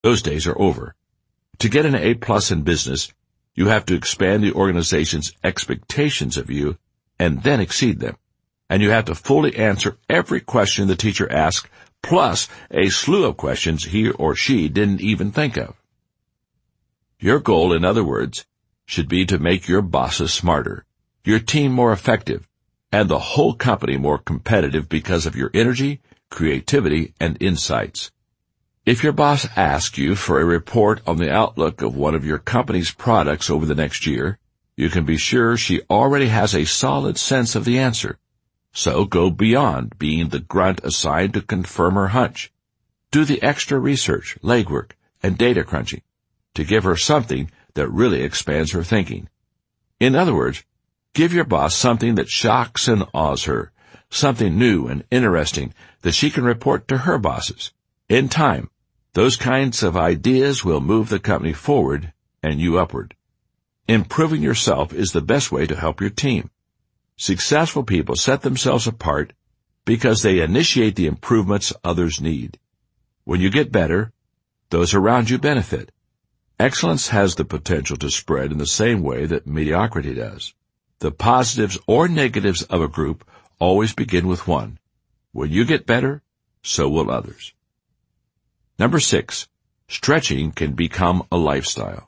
Those days are over. To get an A+ in business, you have to expand the organization's expectations of you and then exceed them. And you have to fully answer every question the teacher asks, plus a slew of questions he or she didn't even think of. Your goal, in other words, should be to make your bosses smarter, your team more effective, and the whole company more competitive because of your energy, creativity, and insights. If your boss asks you for a report on the outlook of one of your company's products over the next year, you can be sure she already has a solid sense of the answer. So go beyond being the grunt assigned to confirm her hunch. Do the extra research, legwork, and data crunching to give her something that really expands her thinking. In other words, give your boss something that shocks and awes her, something new and interesting that she can report to her bosses. In time, those kinds of ideas will move the company forward and you upward. Improving yourself is the best way to help your team. Successful people set themselves apart because they initiate the improvements others need. When you get better, those around you benefit. Excellence has the potential to spread in the same way that mediocrity does. The positives or negatives of a group always begin with one. When you get better, so will others. Number 6, stretching can become a lifestyle.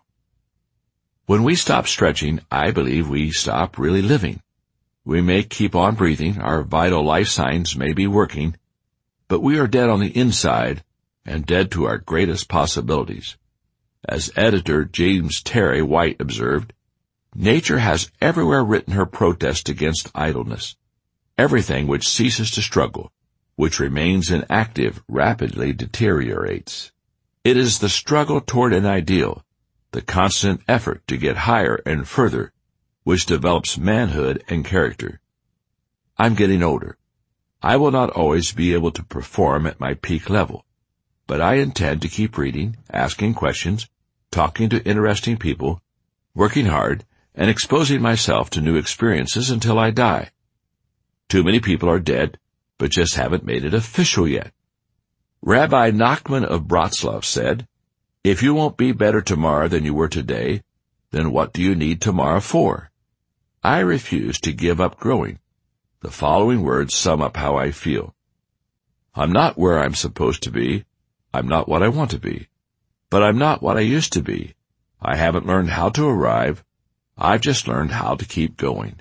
When we stop stretching, I believe we stop really living. We may keep on breathing, our vital life signs may be working, but we are dead on the inside and dead to our greatest possibilities. As editor James Terry White observed, nature has everywhere written her protest against idleness. Everything which ceases to struggle, which remains inactive, rapidly deteriorates. It is the struggle toward an ideal, the constant effort to get higher and further, which develops manhood and character. I'm getting older. I will not always be able to perform at my peak level, but I intend to keep reading, asking questions, talking to interesting people, working hard, and exposing myself to new experiences until I die. Too many people are dead, but just haven't made it official yet. Rabbi Nachman of Bratslav said, "If you won't be better tomorrow than you were today, then what do you need tomorrow for?" I refuse to give up growing. The following words sum up how I feel. I'm not where I'm supposed to be. I'm not what I want to be. But I'm not what I used to be. I haven't learned how to arrive. I've just learned how to keep going.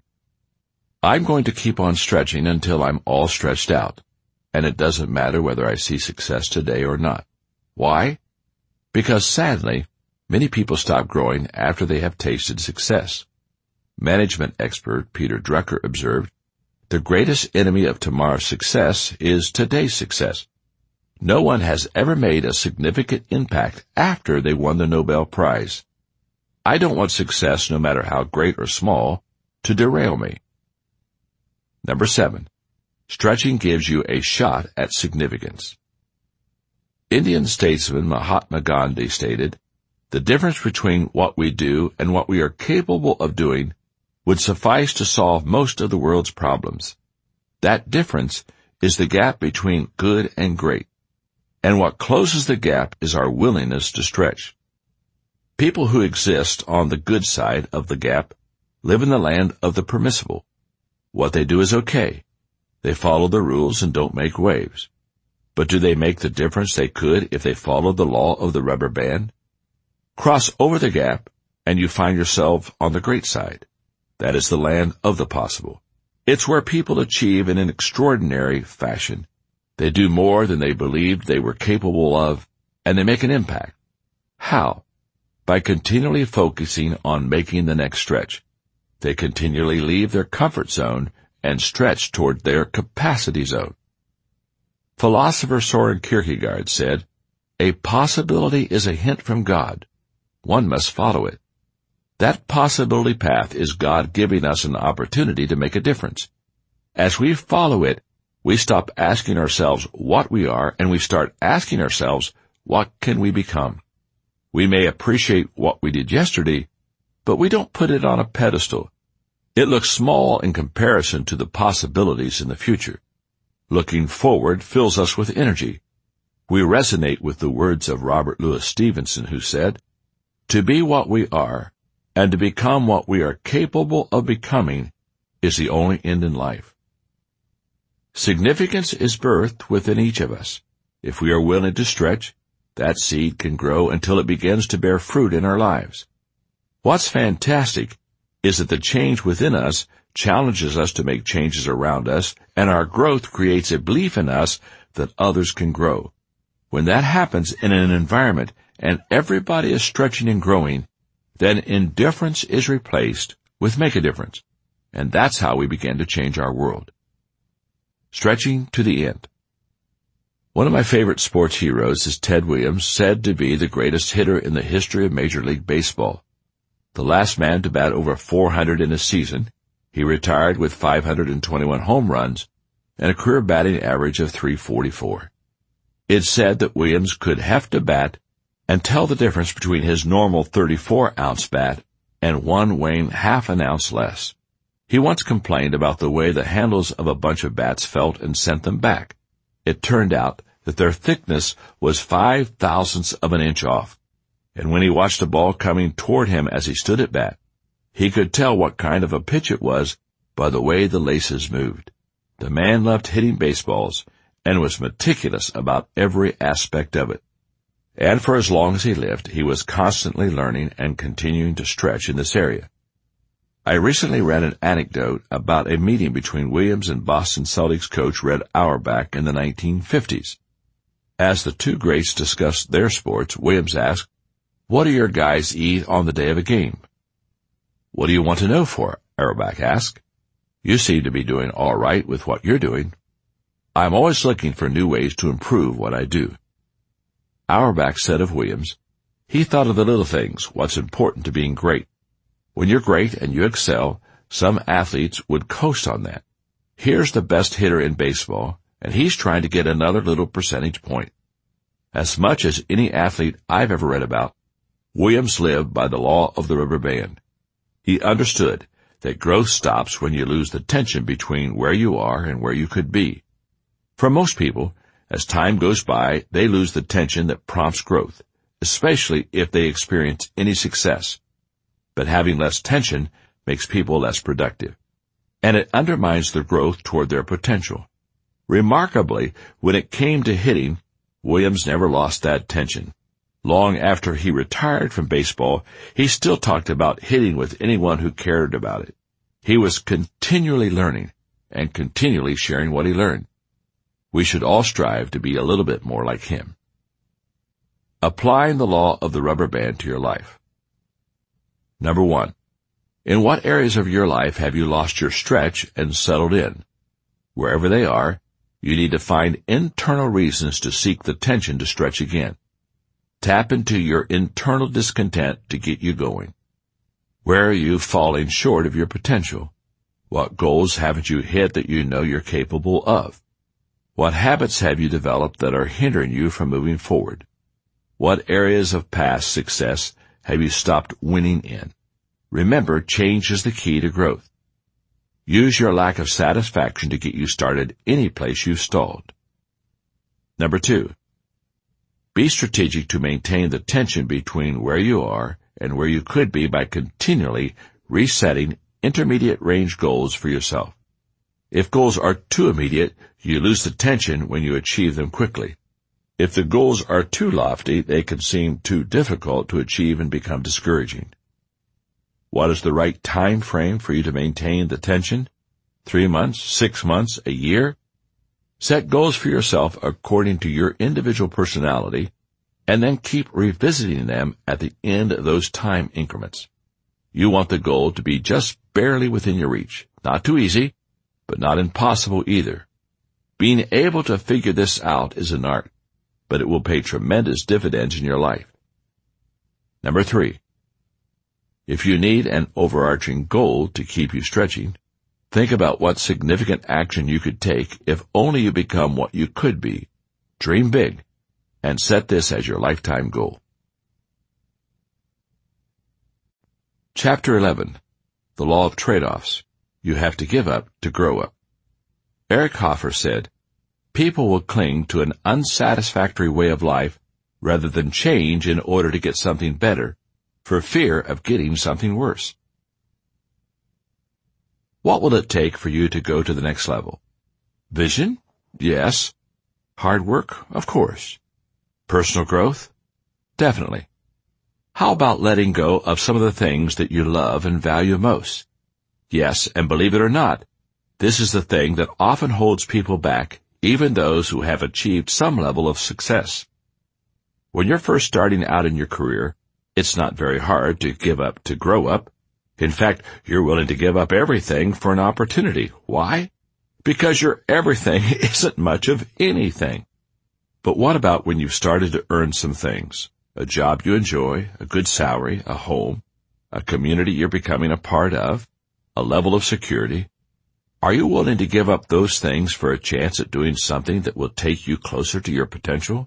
I'm going to keep on stretching until I'm all stretched out, and it doesn't matter whether I see success today or not. Why? Because sadly, many people stop growing after they have tasted success. Management expert Peter Drucker observed, "The greatest enemy of tomorrow's success is today's success." No one has ever made a significant impact after they won the Nobel Prize. I don't want success, no matter how great or small, to derail me. Number 7, stretching gives you a shot at significance. Indian statesman Mahatma Gandhi stated, "The difference between what we do and what we are capable of doing would suffice to solve most of the world's problems. That difference is the gap between good and great, and what closes the gap is our willingness to stretch." People who exist on the good side of the gap live in the land of the permissible. What they do is okay. They follow the rules and don't make waves. But do they make the difference they could if they followed the law of the rubber band? Cross over the gap, and you find yourself on the great side. That is the land of the possible. It's where people achieve in an extraordinary fashion. They do more than they believed they were capable of, and they make an impact. How? By continually focusing on making the next stretch. They continually leave their comfort zone and stretch toward their capacity zone. Philosopher Soren Kierkegaard said, "A possibility is a hint from God. One must follow it." That possibility path is God giving us an opportunity to make a difference. As we follow it, we stop asking ourselves what we are, and we start asking ourselves, what can we become? We may appreciate what we did yesterday, but we don't put it on a pedestal. It looks small in comparison to the possibilities in the future. Looking forward fills us with energy. We resonate with the words of Robert Louis Stevenson, who said, "To be what we are, and to become what we are capable of becoming, is the only end in life." Significance is birthed within each of us. If we are willing to stretch, that seed can grow until it begins to bear fruit in our lives. What's fantastic is that the change within us challenges us to make changes around us, and our growth creates a belief in us that others can grow. When that happens in an environment and everybody is stretching and growing, then indifference is replaced with make a difference. And that's how we begin to change our world. Stretching to the end. One of my favorite sports heroes is Ted Williams, said to be the greatest hitter in the history of Major League Baseball. The last man to bat over 400 in a season, he retired with 521 home runs and a career batting average of .344. It's said that Williams could heft a bat and tell the difference between his normal 34-ounce bat and one weighing half an ounce less. He once complained about the way the handles of a bunch of bats felt and sent them back. It turned out that their thickness was 5/1000ths of an inch off, and when he watched a ball coming toward him as he stood at bat, he could tell what kind of a pitch it was by the way the laces moved. The man loved hitting baseballs and was meticulous about every aspect of it. And for as long as he lived, he was constantly learning and continuing to stretch in this area. I recently read an anecdote about a meeting between Williams and Boston Celtics coach Red Auerbach in the 1950s. As the two greats discussed their sports, Williams asked, "What do your guys eat on the day of a game?" "What do you want to know for?" Auerbach asked. "You seem to be doing all right with what you're doing." "I'm always looking for new ways to improve what I do." Auerbach said of Williams, "He thought of the little things, what's important to being great. When you're great and you excel, some athletes would coast on that. Here's the best hitter in baseball, and he's trying to get another little percentage point." As much as any athlete I've ever read about, Williams lived by the law of the rubber band. He understood that growth stops when you lose the tension between where you are and where you could be. For most people, as time goes by, they lose the tension that prompts growth, especially if they experience any success. But having less tension makes people less productive, and it undermines their growth toward their potential. Remarkably, when it came to hitting, Williams never lost that tension. Long after he retired from baseball, he still talked about hitting with anyone who cared about it. He was continually learning and continually sharing what he learned. We should all strive to be a little bit more like him. Applying the law of the rubber band to your life. Number 1. In what areas of your life have you lost your stretch and settled in? Wherever they are, you need to find internal reasons to seek the tension to stretch again. Tap into your internal discontent to get you going. Where are you falling short of your potential? What goals haven't you hit that you know you're capable of? What habits have you developed that are hindering you from moving forward? What areas of past success have you stopped winning in? Remember, change is the key to growth. Use your lack of satisfaction to get you started any place you've stalled. Number 2. Be strategic to maintain the tension between where you are and where you could be by continually resetting intermediate range goals for yourself. If goals are too immediate, you lose the tension when you achieve them quickly. If the goals are too lofty, they can seem too difficult to achieve and become discouraging. What is the right time frame for you to maintain the tension? 3 months, 6 months, a year? Set goals for yourself according to your individual personality, and then keep revisiting them at the end of those time increments. You want the goal to be just barely within your reach. Not too easy, but not impossible either. Being able to figure this out is an art, but it will pay tremendous dividends in your life. Number 3. If you need an overarching goal to keep you stretching, think about what significant action you could take if only you become what you could be. Dream big, and set this as your lifetime goal. Chapter 11. The Law of Trade-offs. You have to give up to grow up. Eric Hoffer said, People will cling to an unsatisfactory way of life rather than change in order to get something better, for fear of getting something worse. What will it take for you to go to the next level? Vision? Yes. Hard work? Of course. Personal growth? Definitely. How about letting go of some of the things that you love and value most? Yes, and believe it or not, this is the thing that often holds people back, even those who have achieved some level of success. When you're first starting out in your career, it's not very hard to give up to grow up. In fact, you're willing to give up everything for an opportunity. Why? Because your everything isn't much of anything. But what about when you've started to earn some things? A job you enjoy, a good salary, a home, a community you're becoming a part of, a level of security. Are you willing to give up those things for a chance at doing something that will take you closer to your potential?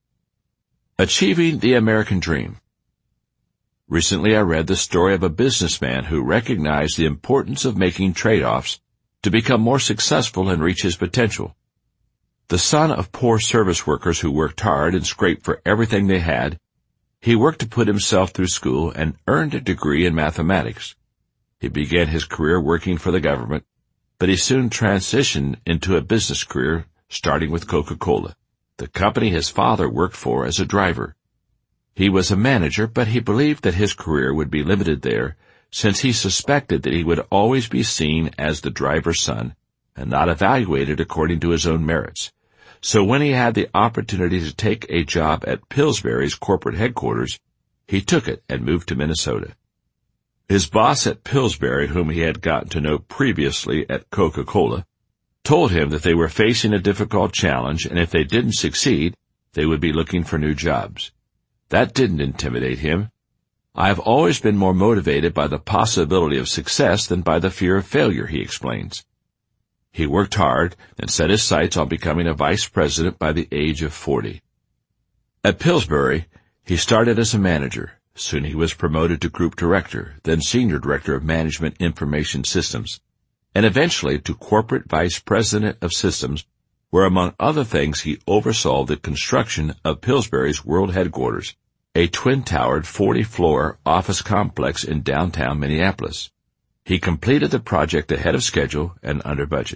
Achieving the American Dream. Recently I read the story of a businessman who recognized the importance of making trade-offs to become more successful and reach his potential. The son of poor service workers who worked hard and scraped for everything they had, he worked to put himself through school and earned a degree in mathematics. He began his career working for the government, but he soon transitioned into a business career, starting with Coca-Cola, the company his father worked for as a driver. He was a manager, but he believed that his career would be limited there, since he suspected that he would always be seen as the driver's son and not evaluated according to his own merits. So when he had the opportunity to take a job at Pillsbury's corporate headquarters, he took it and moved to Minnesota. His boss at Pillsbury, whom he had gotten to know previously at Coca-Cola, told him that they were facing a difficult challenge, and if they didn't succeed, they would be looking for new jobs. That didn't intimidate him. I have always been more motivated by the possibility of success than by the fear of failure, he explains. He worked hard and set his sights on becoming a vice president by the age of 40. At Pillsbury, he started as a manager. Soon he was promoted to group director, then senior director of management information systems, and eventually to corporate vice president of systems, where among other things he oversaw the construction of Pillsbury's world headquarters, a twin-towered 40-floor office complex in downtown Minneapolis. He completed the project ahead of schedule and under budget.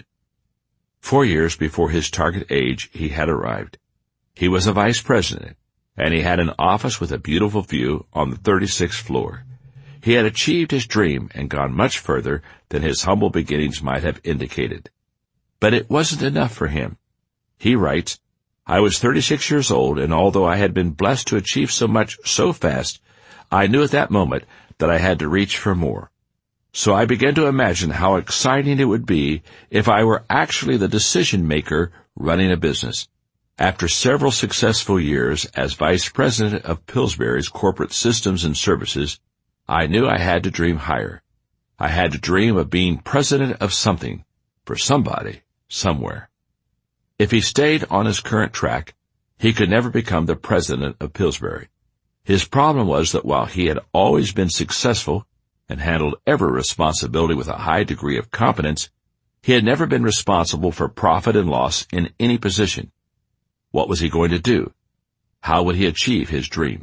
4 years before his target age, he had arrived. He was a vice president, and he had an office with a beautiful view on the 36th floor. He had achieved his dream and gone much further than his humble beginnings might have indicated. But it wasn't enough for him. He writes, I was 36 years old, and although I had been blessed to achieve so much so fast, I knew at that moment that I had to reach for more. So I began to imagine how exciting it would be if I were actually the decision-maker running a business. After several successful years as vice president of Pillsbury's corporate systems and services, I knew I had to dream higher. I had to dream of being president of something, for somebody, somewhere. If he stayed on his current track, he could never become the president of Pillsbury. His problem was that while he had always been successful and handled every responsibility with a high degree of competence, he had never been responsible for profit and loss in any position. What was he going to do? How would he achieve his dream?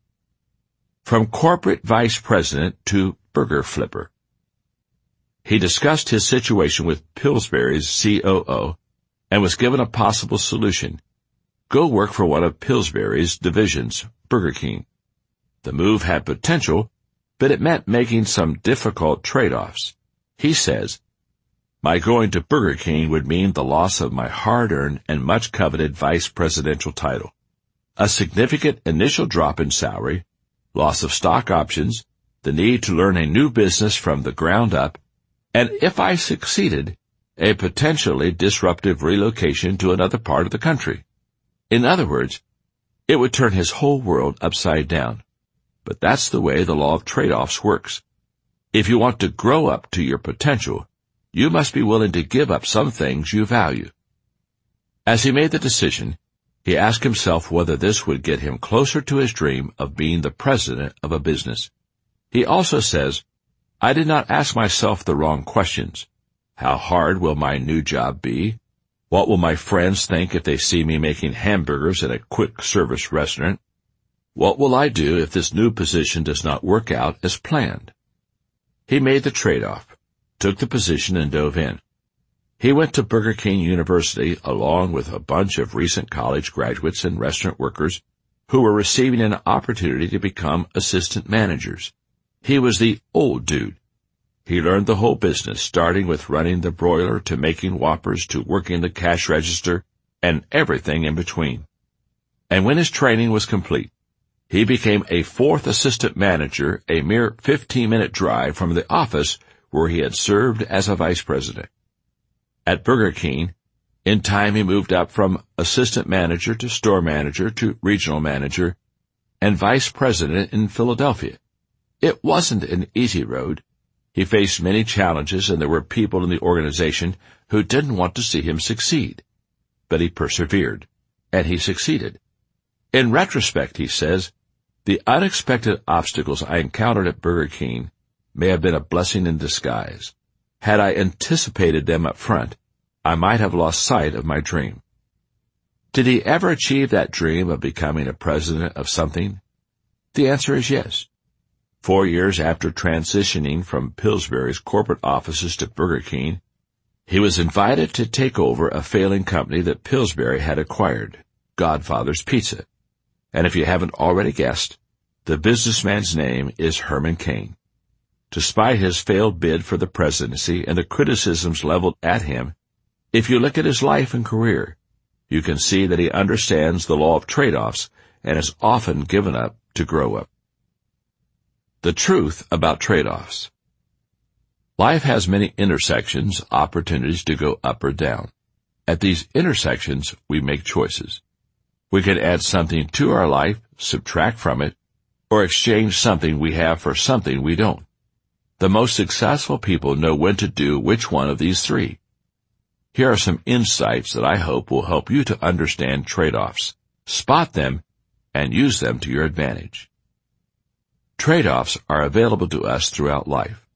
From corporate vice president to burger flipper. He discussed his situation with Pillsbury's COO and was given a possible solution. Go work for one of Pillsbury's divisions, Burger King. The move had potential, but it meant making some difficult trade-offs. He says, my going to Burger King would mean the loss of my hard-earned and much-coveted vice presidential title, a significant initial drop in salary, loss of stock options, the need to learn a new business from the ground up, and if I succeeded, a potentially disruptive relocation to another part of the country. In other words, it would turn his whole world upside down. But that's the way the law of trade-offs works. If you want to grow up to your potential, you must be willing to give up some things you value. As he made the decision, he asked himself whether this would get him closer to his dream of being the president of a business. He also says, I did not ask myself the wrong questions. How hard will my new job be? What will my friends think if they see me making hamburgers at a quick-service restaurant? What will I do if this new position does not work out as planned? He made the trade-off, took the position, and dove in. He went to Burger King University along with a bunch of recent college graduates and restaurant workers who were receiving an opportunity to become assistant managers. He was the old dude. He learned the whole business, starting with running the broiler to making Whoppers to working the cash register and everything in between. And when his training was complete, he became a fourth assistant manager, a mere 15-minute drive from the office where he had served as a vice president. At Burger King, in time he moved up from assistant manager to store manager to regional manager and vice president in Philadelphia. It wasn't an easy road. He faced many challenges, and there were people in the organization who didn't want to see him succeed. But he persevered, and he succeeded. In retrospect, he says, the unexpected obstacles I encountered at Burger King may have been a blessing in disguise. Had I anticipated them up front, I might have lost sight of my dream. Did he ever achieve that dream of becoming a president of something? The answer is yes. 4 years after transitioning from Pillsbury's corporate offices to Burger King, he was invited to take over a failing company that Pillsbury had acquired, Godfather's Pizza. And if you haven't already guessed, the businessman's name is Herman Cain. Despite his failed bid for the presidency and the criticisms leveled at him, if you look at his life and career, you can see that he understands the law of trade-offs and has often given up to grow up. The truth about trade-offs. Life has many intersections, opportunities to go up or down. At these intersections, we make choices. We can add something to our life, subtract from it, or exchange something we have for something we don't. The most successful people know when to do which one of these three. Here are some insights that I hope will help you to understand trade-offs, spot them, and use them to your advantage. Trade-offs are available to us throughout life.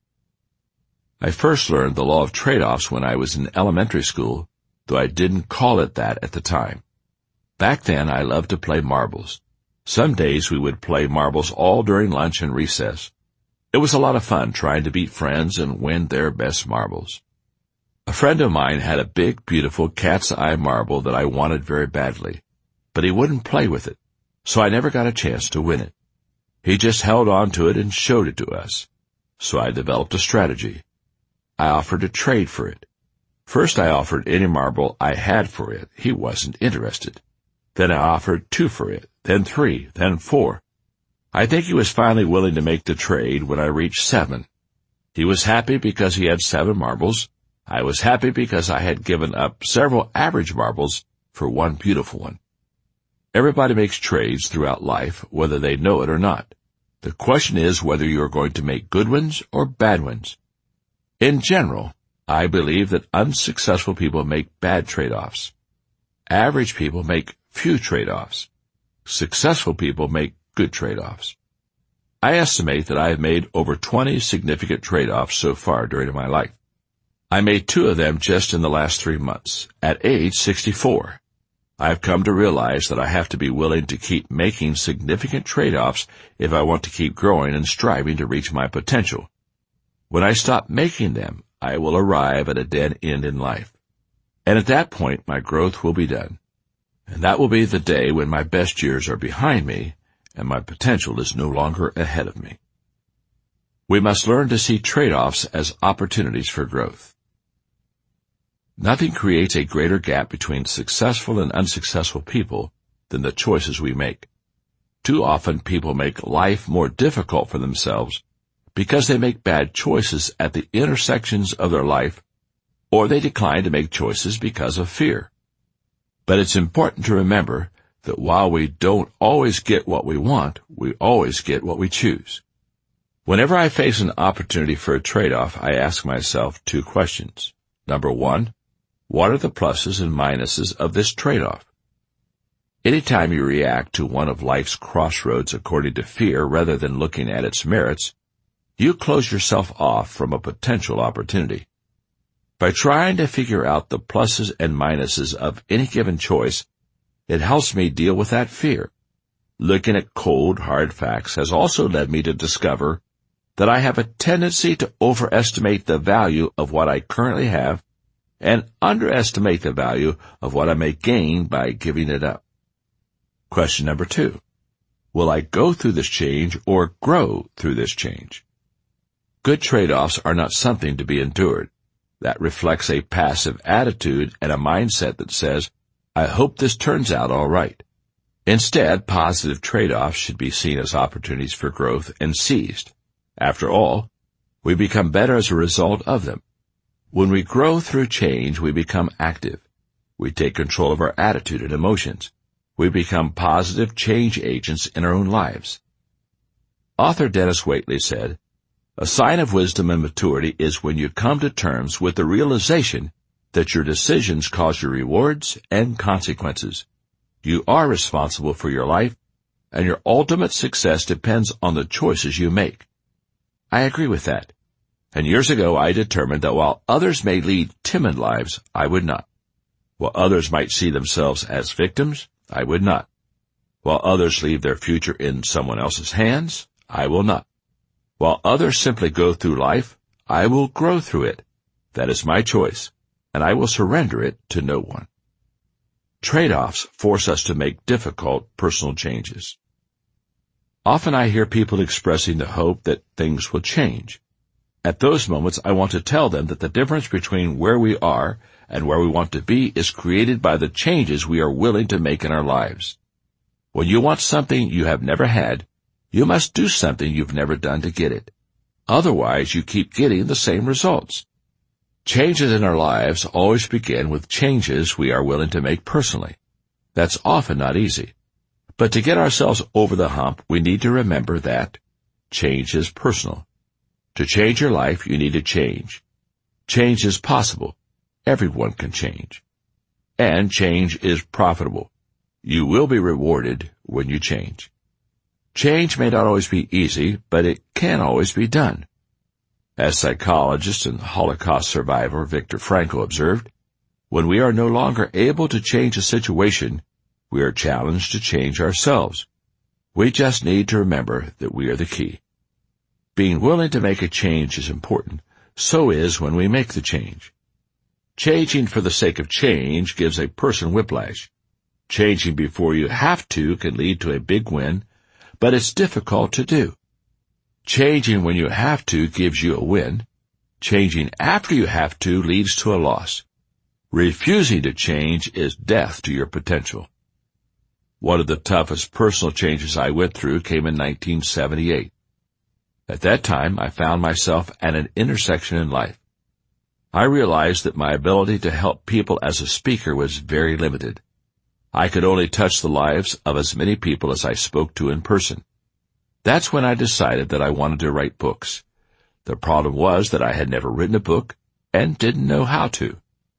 I first learned the law of trade-offs when I was in elementary school, though I didn't call it that at the time. Back then, I loved to play marbles. Some days we would play marbles all during lunch and recess. It was a lot of fun trying to beat friends and win their best marbles. A friend of mine had a big, beautiful cat's eye marble that I wanted very badly, but he wouldn't play with it, so I never got a chance to win it. He just held on to it and showed it to us. So I developed a strategy. I offered to trade for it. First I offered any marble I had for it. He wasn't interested. Then I offered 2 for it, then 3, then 4. I think he was finally willing to make the trade when I reached 7. He was happy because he had 7 marbles. I was happy because I had given up several average marbles for one beautiful one. Everybody makes trades throughout life, whether they know it or not. The question is whether you are going to make good ones or bad ones. In general, I believe that unsuccessful people make bad trade-offs. Average people make few trade-offs. Successful people make good trade-offs. I estimate that I have made over 20 significant trade-offs so far during my life. I made 2 of them just in the last 3 months, at age 64. I've come to realize that I have to be willing to keep making significant trade-offs if I want to keep growing and striving to reach my potential. When I stop making them, I will arrive at a dead end in life. And at that point, my growth will be done. And that will be the day when my best years are behind me and my potential is no longer ahead of me. We must learn to see trade-offs as opportunities for growth. Nothing creates a greater gap between successful and unsuccessful people than the choices we make. Too often people make life more difficult for themselves because they make bad choices at the intersections of their life, or they decline to make choices because of fear. But it's important to remember that while we don't always get what we want, we always get what we choose. Whenever I face an opportunity for a trade-off, I ask myself 2 questions. Number 1, what are the pluses and minuses of this trade-off? Anytime you react to one of life's crossroads according to fear rather than looking at its merits, you close yourself off from a potential opportunity. By trying to figure out the pluses and minuses of any given choice, it helps me deal with that fear. Looking at cold, hard facts has also led me to discover that I have a tendency to overestimate the value of what I currently have and underestimate the value of what I may gain by giving it up. Question number 2. Will I go through this change or grow through this change? Good trade-offs are not something to be endured. That reflects a passive attitude and a mindset that says, I hope this turns out all right. Instead, positive trade-offs should be seen as opportunities for growth and seized. After all, we become better as a result of them. When we grow through change, we become active. We take control of our attitude and emotions. We become positive change agents in our own lives. Author Dennis Waitley said, a sign of wisdom and maturity is when you come to terms with the realization that your decisions cause you rewards and consequences. You are responsible for your life, and your ultimate success depends on the choices you make. I agree with that. And years ago I determined that while others may lead timid lives, I would not. While others might see themselves as victims, I would not. While others leave their future in someone else's hands, I will not. While others simply go through life, I will grow through it. That is my choice, and I will surrender it to no one. Trade-offs force us to make difficult personal changes. Often I hear people expressing the hope that things will change. At those moments, I want to tell them that the difference between where we are and where we want to be is created by the changes we are willing to make in our lives. When you want something you have never had, you must do something you've never done to get it. Otherwise, you keep getting the same results. Changes in our lives always begin with changes we are willing to make personally. That's often not easy. But to get ourselves over the hump, we need to remember that change is personal. To change your life, you need to change. Change is possible. Everyone can change. And change is profitable. You will be rewarded when you change. Change may not always be easy, but it can always be done. As psychologist and Holocaust survivor Viktor Frankl observed, when we are no longer able to change a situation, we are challenged to change ourselves. We just need to remember that we are the key. Being willing to make a change is important. So is when we make the change. Changing for the sake of change gives a person whiplash. Changing before you have to can lead to a big win, but it's difficult to do. Changing when you have to gives you a win. Changing after you have to leads to a loss. Refusing to change is death to your potential. One of the toughest personal changes I went through came in 1978. At that time, I found myself at an intersection in life. I realized that my ability to help people as a speaker was very limited. I could only touch the lives of as many people as I spoke to in person. That's when I decided that I wanted to write books. The problem was that I had never written a book and didn't know how to.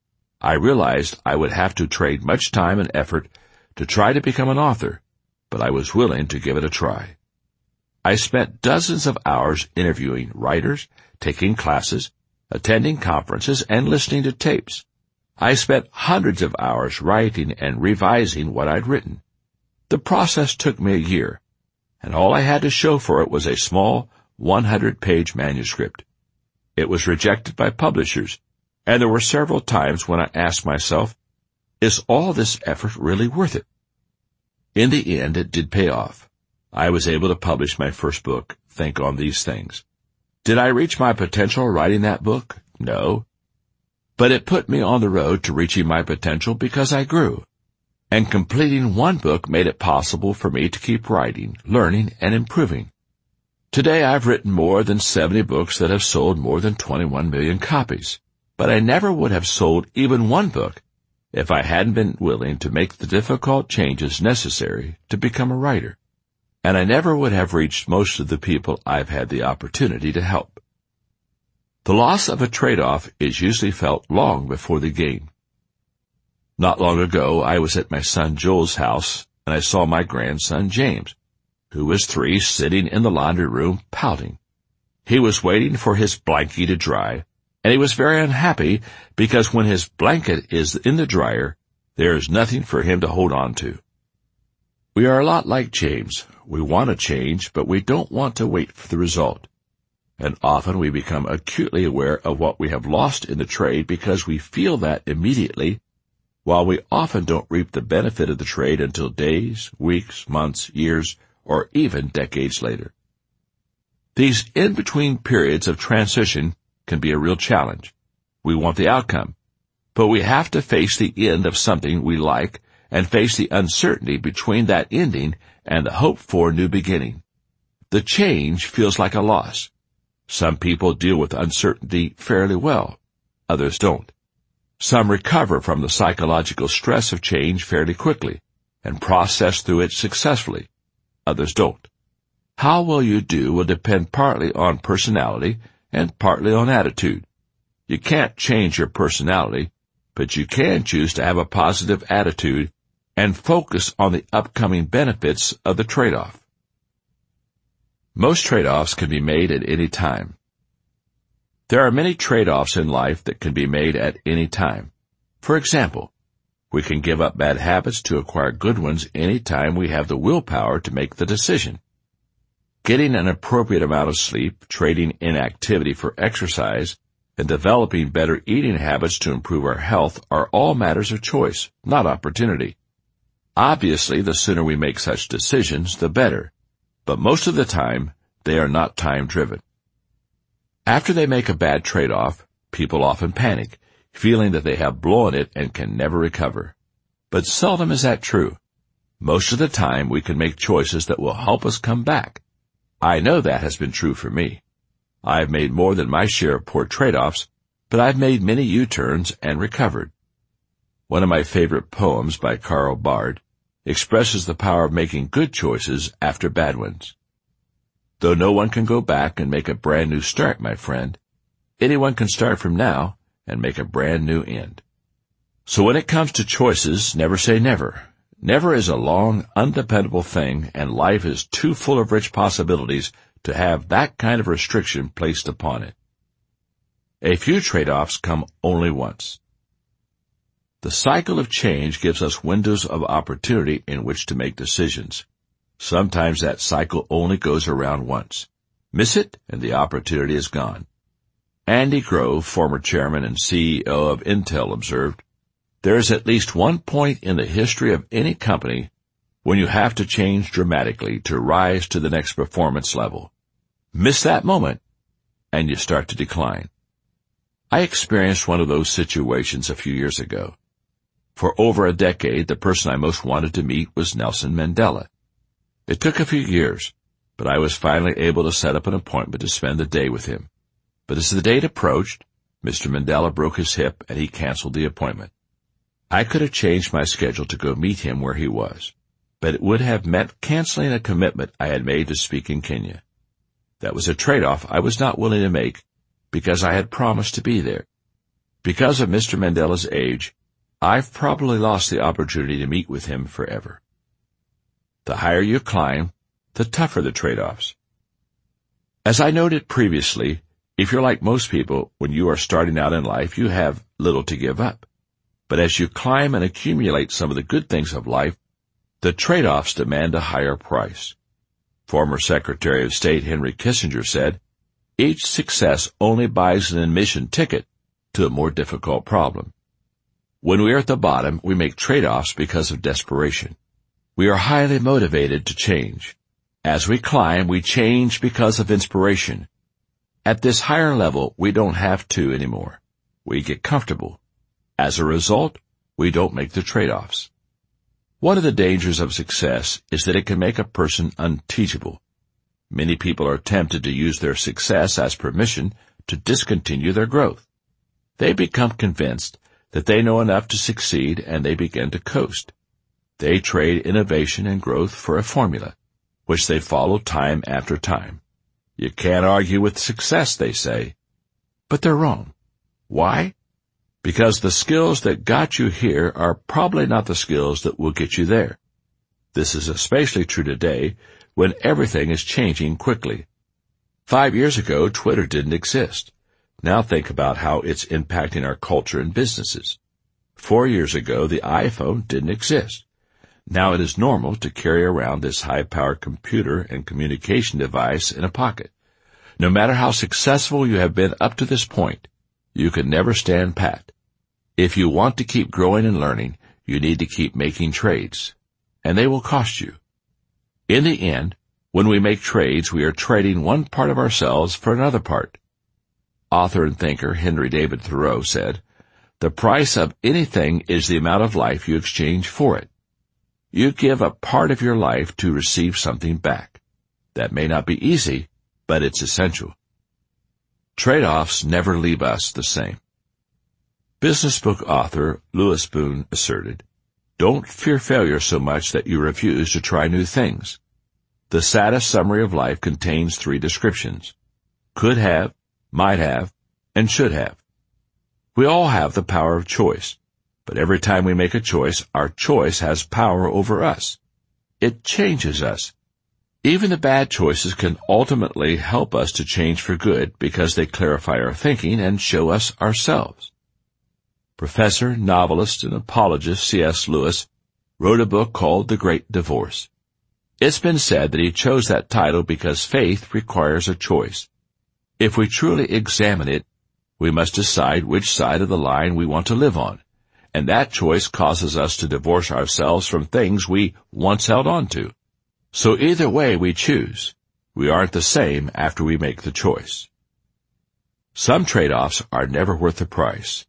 I realized I would have to trade much time and effort to try to become an author, but I was willing to give it a try. I spent dozens of hours interviewing writers, taking classes, attending conferences, and listening to tapes. I spent hundreds of hours writing and revising what I'd written. The process took me a year, and all I had to show for it was a small 100-page manuscript. It was rejected by publishers, and there were several times when I asked myself, is all this effort really worth it? In the end, it did pay off. I was able to publish my first book, Think on These Things. Did I reach my potential writing that book? No. But it put me on the road to reaching my potential because I grew. And completing one book made it possible for me to keep writing, learning, and improving. Today I've written more than 70 books that have sold more than 21 million copies. But I never would have sold even one book if I hadn't been willing to make the difficult changes necessary to become a writer. And I never would have reached most of the people I've had the opportunity to help. The loss of a trade-off is usually felt long before the gain. Not long ago, I was at my son Joel's house, and I saw my grandson James, who was 3, sitting in the laundry room pouting. He was waiting for his blankie to dry, And he was very unhappy because when his blanket is in the dryer, there is nothing for him to hold on to. We are a lot like James. We want to change, but we don't want to wait for the result. And often we become acutely aware of what we have lost in the trade because we feel that immediately, while we often don't reap the benefit of the trade until days, weeks, months, years, or even decades later. These in-between periods of transition can be a real challenge. We want the outcome, but we have to face the end of something we like and face the uncertainty between that ending and the hoped-for new beginning. The change feels like a loss. Some people deal with uncertainty fairly well. Others don't. Some recover from the psychological stress of change fairly quickly and process through it successfully. Others don't. How well you do will depend partly on personality and partly on attitude. You can't change your personality, but you can choose to have a positive attitude and focus on the upcoming benefits of the trade-off. Most trade-offs can be made at any time. There are many trade-offs in life that can be made at any time. For example, we can give up bad habits to acquire good ones any time we have the willpower to make the decision. Getting an appropriate amount of sleep, trading inactivity for exercise, and developing better eating habits to improve our health are all matters of choice, not opportunity. Obviously, the sooner we make such decisions, the better. But most of the time, they are not time-driven. After they make a bad trade-off, people often panic, feeling that they have blown it and can never recover. But seldom is that true. Most of the time, we can make choices that will help us come back. I know that has been true for me. I've made more than my share of poor trade-offs, but I've made many U-turns and recovered. One of my favorite poems by Karl Bard expresses the power of making good choices after bad ones. Though no one can go back and make a brand new start, my friend, anyone can start from now and make a brand new end. So when it comes to choices, never say never. Never is a long, undependable thing, and life is too full of rich possibilities to have that kind of restriction placed upon it. A few trade-offs come only once. The cycle of change gives us windows of opportunity in which to make decisions. Sometimes that cycle only goes around once. Miss it, and the opportunity is gone. Andy Grove, former chairman and CEO of Intel, observed, "There is at least one point in the history of any company when you have to change dramatically to rise to the next performance level. Miss that moment, and you start to decline." I experienced one of those situations a few years ago. For over a decade, the person I most wanted to meet was Nelson Mandela. It took a few years, but I was finally able to set up an appointment to spend the day with him. But as the date approached, Mr. Mandela broke his hip and he canceled the appointment. I could have changed my schedule to go meet him where he was, but it would have meant canceling a commitment I had made to speak in Kenya. That was a trade-off I was not willing to make because I had promised to be there. Because of Mr. Mandela's age, I've probably lost the opportunity to meet with him forever. The higher you climb, the tougher the trade-offs. As I noted previously, if you're like most people, when you are starting out in life, you have little to give up. But as you climb and accumulate some of the good things of life, the trade-offs demand a higher price. Former Secretary of State Henry Kissinger said, "Each success only buys an admission ticket to a more difficult problem." When we are at the bottom, we make trade-offs because of desperation. We are highly motivated to change. As we climb, we change because of inspiration. At this higher level, we don't have to anymore. We get comfortable. As a result, we don't make the trade-offs. One of the dangers of success is that it can make a person unteachable. Many people are tempted to use their success as permission to discontinue their growth. They become convinced that they know enough to succeed and they begin to coast. They trade innovation and growth for a formula, which they follow time after time. You can't argue with success, they say. But they're wrong. Why? Because the skills that got you here are probably not the skills that will get you there. This is especially true today when everything is changing quickly. 5 years ago, Twitter didn't exist. Now think about how it's impacting our culture and businesses. 4 years ago, the iPhone didn't exist. Now it is normal to carry around this high-powered computer and communication device in a pocket. No matter how successful you have been up to this point, you can never stand pat. If you want to keep growing and learning, you need to keep making trades, and they will cost you. In the end, when we make trades, we are trading one part of ourselves for another part. Author and thinker Henry David Thoreau said, "The price of anything is the amount of life you exchange for it." You give a part of your life to receive something back. That may not be easy, but it's essential. Trade-offs never leave us the same. Business book author Louis Boone asserted, "Don't fear failure so much that you refuse to try new things." The saddest summary of life contains 3 descriptions: could have, might have, and should have. We all have the power of choice, but every time we make a choice, our choice has power over us. It changes us. Even the bad choices can ultimately help us to change for good because they clarify our thinking and show us ourselves. Professor, novelist, and apologist C.S. Lewis wrote a book called The Great Divorce. It's been said that he chose that title because faith requires a choice. If we truly examine it, we must decide which side of the line we want to live on, and that choice causes us to divorce ourselves from things we once held on to. So either way we choose, we aren't the same after we make the choice. Some trade-offs are never worth the price.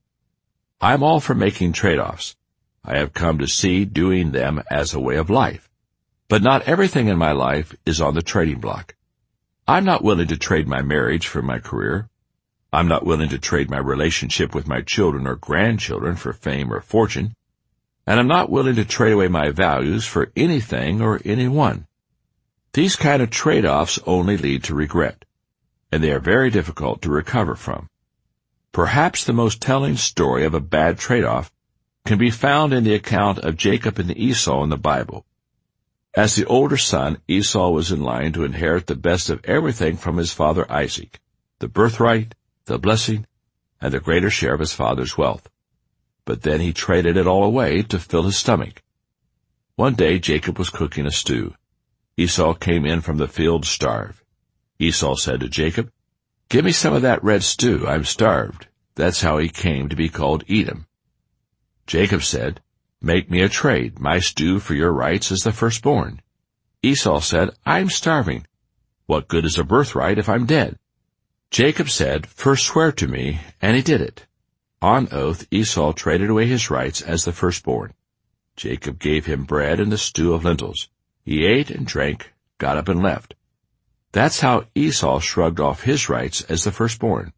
I'm all for making trade-offs. I have come to see doing them as a way of life. But not everything in my life is on the trading block. I'm not willing to trade my marriage for my career. I'm not willing to trade my relationship with my children or grandchildren for fame or fortune. And I'm not willing to trade away my values for anything or anyone. These kind of trade-offs only lead to regret, and they are very difficult to recover from. Perhaps the most telling story of a bad trade-off can be found in the account of Jacob and Esau in the Bible. As the older son, Esau was in line to inherit the best of everything from his father Isaac, the birthright, the blessing, and the greater share of his father's wealth. But then he traded it all away to fill his stomach. One day Jacob was cooking a stew. Esau came in from the field starved. Esau said to Jacob, "Give me some of that red stew, I'm starved." That's how he came to be called Edom. Jacob said, "Make me a trade, my stew for your rights as the firstborn." Esau said, "I'm starving. What good is a birthright if I'm dead?" Jacob said, "First swear to me," and he did it. On oath, Esau traded away his rights as the firstborn. Jacob gave him bread and the stew of lentils. He ate and drank, got up and left. That's how Esau shrugged off his rights as the firstborn.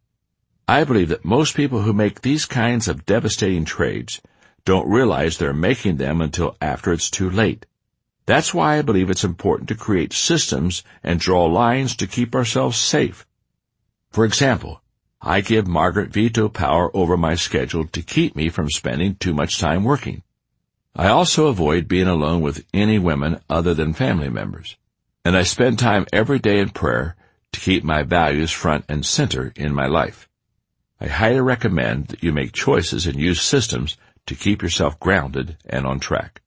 I believe that most people who make these kinds of devastating trades don't realize they're making them until after it's too late. That's why I believe it's important to create systems and draw lines to keep ourselves safe. For example, I give Margaret veto power over my schedule to keep me from spending too much time working. I also avoid being alone with any women other than family members. And I spend time every day in prayer to keep my values front and center in my life. I highly recommend that you make choices and use systems to keep yourself grounded and on track.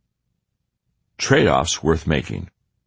Trade-offs worth making.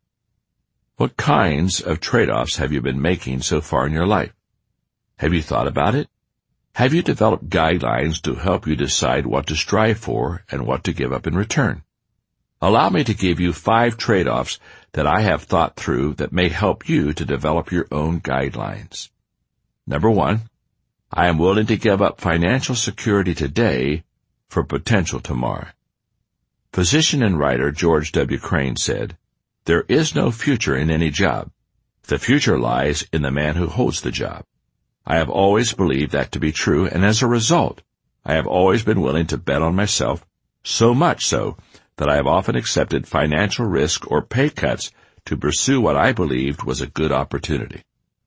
What kinds of trade-offs have you been making so far in your life? Have you thought about it? Have you developed guidelines to help you decide what to strive for and what to give up in return? Allow me to give you 5 trade-offs that I have thought through that may help you to develop your own guidelines. Number 1, I am willing to give up financial security today for potential tomorrow. Physician and writer George W. Crane said, "There is no future in any job. The future lies in the man who holds the job." I have always believed that to be true, and as a result, I have always been willing to bet on myself, so much so that I have often accepted financial risk or pay cuts to pursue what I believed was a good opportunity.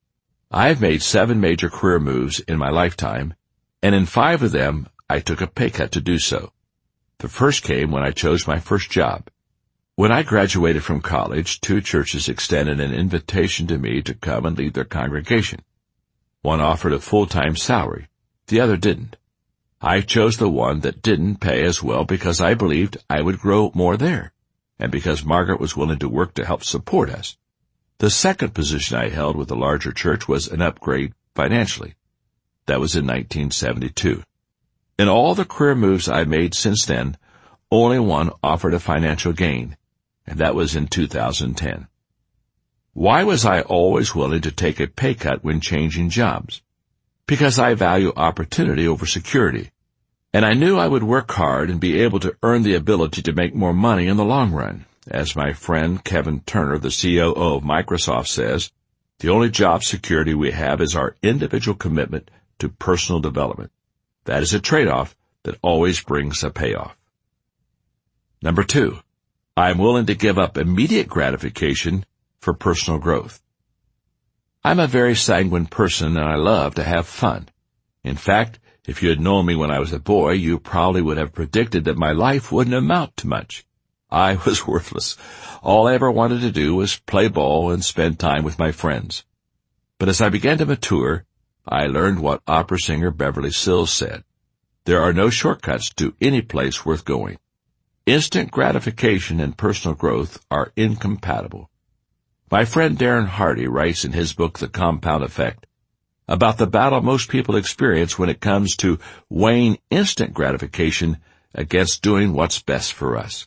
I have made 7 major career moves in my lifetime, and in 5 of them, I took a pay cut to do so. The first came when I chose my first job. When I graduated from college, 2 churches extended an invitation to me to come and lead their congregation. One offered a full-time salary. The other didn't. I chose the one that didn't pay as well because I believed I would grow more there, and because Margaret was willing to work to help support us. The second position I held with the larger church was an upgrade financially. That was in 1972. In all the career moves I've made since then, only one offered a financial gain, and that was in 2010. Why was I always willing to take a pay cut when changing jobs? Because I value opportunity over security, and I knew I would work hard and be able to earn the ability to make more money in the long run. As my friend Kevin Turner, the COO of Microsoft, says, the only job security we have is our individual commitment to personal development. That is a trade-off that always brings a payoff. Number 2, I am willing to give up immediate gratification for personal growth. I'm a very sanguine person, and I love to have fun. In fact, if you had known me when I was a boy, you probably would have predicted that my life wouldn't amount to much. I was worthless. All I ever wanted to do was play ball and spend time with my friends. But as I began to mature, I learned what opera singer Beverly Sills said. There are no shortcuts to any place worth going. Instant gratification and personal growth are incompatible. My friend Darren Hardy writes in his book, The Compound Effect, about the battle most people experience when it comes to weighing instant gratification against doing what's best for us.